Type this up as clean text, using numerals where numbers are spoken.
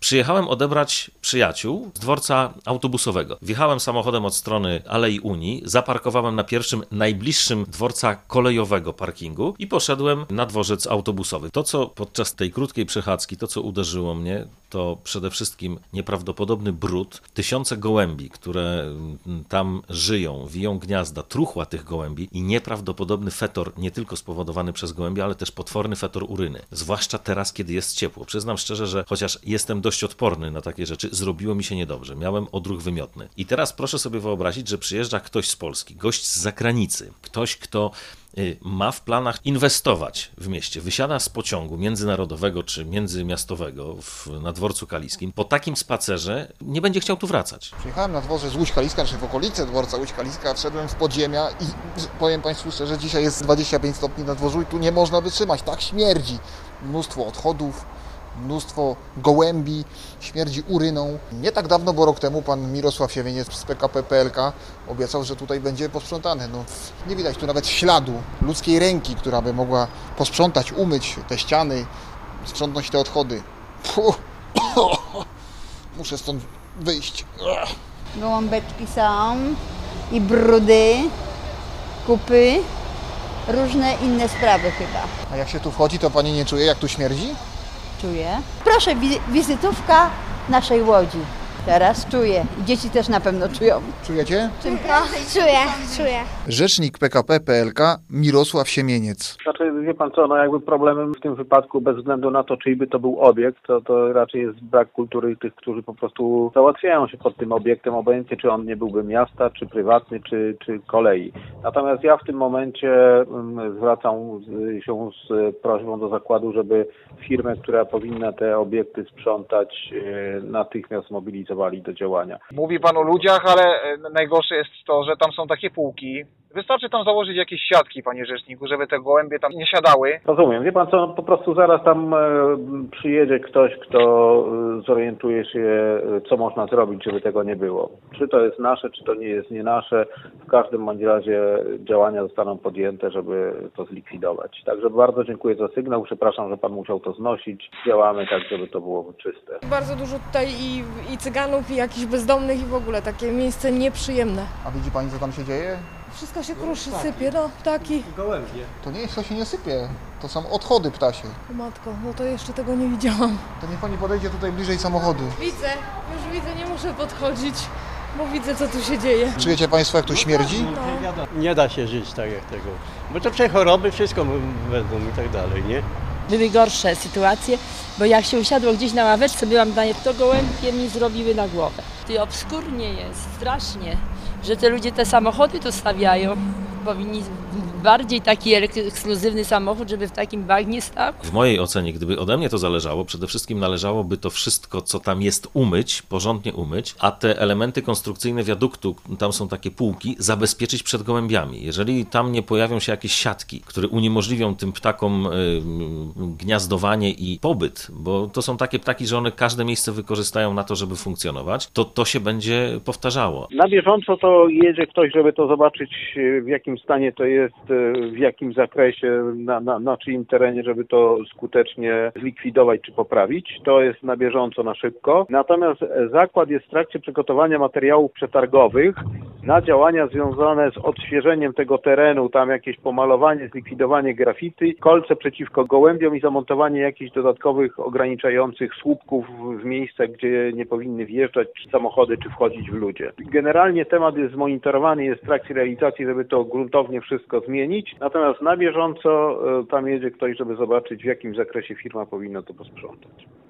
Przyjechałem odebrać przyjaciół z dworca autobusowego. Wjechałem samochodem od strony Alei Unii, zaparkowałem na pierwszym, najbliższym dworca kolejowego parkingu i poszedłem na dworzec autobusowy. To, co podczas tej krótkiej przechadzki, to, co uderzyło mnie, to przede wszystkim nieprawdopodobny brud. Tysiące gołębi, które tam żyją, wiją gniazda, truchła tych gołębi i nieprawdopodobny fetor, nie tylko spowodowany przez gołębie, ale też potworny fetor uryny. Zwłaszcza teraz, kiedy jest ciepło. Przyznam szczerze, że chociaż jestem dość odporny na takie rzeczy, zrobiło mi się niedobrze. Miałem odruch wymiotny. I teraz proszę sobie wyobrazić, że przyjeżdża ktoś z Polski, gość z zagranicy, ktoś, kto ma w planach inwestować w mieście, wysiada z pociągu międzynarodowego czy międzymiastowego na dworcu kaliskim, po takim spacerze nie będzie chciał tu wracać. Przyjechałem na dworzec Łódź Kaliska, czy w okolice dworca Łódź Kaliska, wszedłem w podziemia i powiem Państwu szczerze, dzisiaj jest 25 stopni na dworzu i tu nie można wytrzymać, tak śmierdzi. Mnóstwo odchodów, mnóstwo gołębi, śmierdzi uryną. Nie tak dawno, bo rok temu pan Mirosław Siemieniec z PKP PLK obiecał, że tutaj będzie posprzątane. No, nie widać tu nawet śladu ludzkiej ręki, która by mogła posprzątać, umyć te ściany, sprzątnąć te odchody. Puh. Muszę stąd wyjść. Gołąbeczki są i brudy, kupy, różne inne sprawy chyba. A jak się tu wchodzi, to pani nie czuje, jak tu śmierdzi? Czuję. Proszę, wizytówka naszej Łodzi. Teraz czuję. I dzieci też na pewno czują. Czujecie? Czuję. Rzecznik PKP PLK Mirosław Siemieniec. Znaczy, wie pan co, jakby problemem w tym wypadku, bez względu na to, czyj by to był obiekt, to raczej jest brak kultury tych, którzy po prostu załatwiają się pod tym obiektem, obojętnie czy on nie byłby miasta, czy prywatny, czy kolei. Natomiast ja w tym momencie zwracam się z prośbą do zakładu, żeby firmę, która powinna te obiekty sprzątać, natychmiast mobilizowali do działania. Mówi pan o ludziach, ale najgorsze jest to, że tam są takie półki. Wystarczy tam założyć jakieś siatki, panie rzeczniku, żeby te gołębie tam nie siadały. Rozumiem. Wie pan co, po prostu zaraz tam przyjedzie ktoś, kto zorientuje się, co można zrobić, żeby tego nie było. Czy to jest nasze, czy to nie jest nie nasze. W każdym bądź razie działania zostaną podjęte, żeby to zlikwidować. Także bardzo dziękuję za sygnał. Przepraszam, że pan musiał to znosić. Działamy tak, żeby to było czyste. Bardzo dużo tutaj i cyganów, i jakichś bezdomnych, i w ogóle takie miejsce nieprzyjemne. A widzi pani, co tam się dzieje? Wszystko się kruszy, sypie, ptaki. To nie jest, to się nie sypie. To są odchody ptasie. O matko, no to jeszcze tego nie widziałam. To niech pani podejdzie tutaj bliżej samochodu. Widzę, już widzę, nie muszę podchodzić, bo widzę, co tu się dzieje. Czujecie państwo, jak tu śmierdzi? Nie da się żyć tak jak tego, bo to przechoroby, wszystko będą i tak dalej, nie? Były gorsze sytuacje, bo jak się usiadło gdzieś na ławeczce, byłam na nie, to gołębie mi zrobiły na głowę. Ty obskurnie jest, strasznie, że te ludzie te samochody tu stawiają. Powinni bardziej taki ekskluzywny samochód, żeby w takim bagnie stał. W mojej ocenie, gdyby ode mnie to zależało, przede wszystkim należałoby to wszystko, co tam jest, umyć, porządnie umyć, a te elementy konstrukcyjne wiaduktu, tam są takie półki, zabezpieczyć przed gołębiami. Jeżeli tam nie pojawią się jakieś siatki, które uniemożliwią tym ptakom gniazdowanie i pobyt, bo to są takie ptaki, że one każde miejsce wykorzystają na to, żeby funkcjonować, to się będzie powtarzało. Na bieżąco to jedzie ktoś, żeby to zobaczyć, w jakim stanie to jest, w jakim zakresie, na czyim terenie, żeby to skutecznie zlikwidować czy poprawić. To jest na bieżąco, na szybko. Natomiast zakład jest w trakcie przygotowania materiałów przetargowych na działania związane z odświeżeniem tego terenu, tam jakieś pomalowanie, zlikwidowanie graffiti, kolce przeciwko gołębiom i zamontowanie jakichś dodatkowych ograniczających słupków w miejscach, gdzie nie powinny wjeżdżać samochody czy wchodzić w ludzie. Generalnie temat jest zmonitorowany, jest w trakcie realizacji, żeby to gruntownie wszystko zmienić. Natomiast na bieżąco tam jedzie ktoś, żeby zobaczyć, w jakim zakresie firma powinna to posprzątać.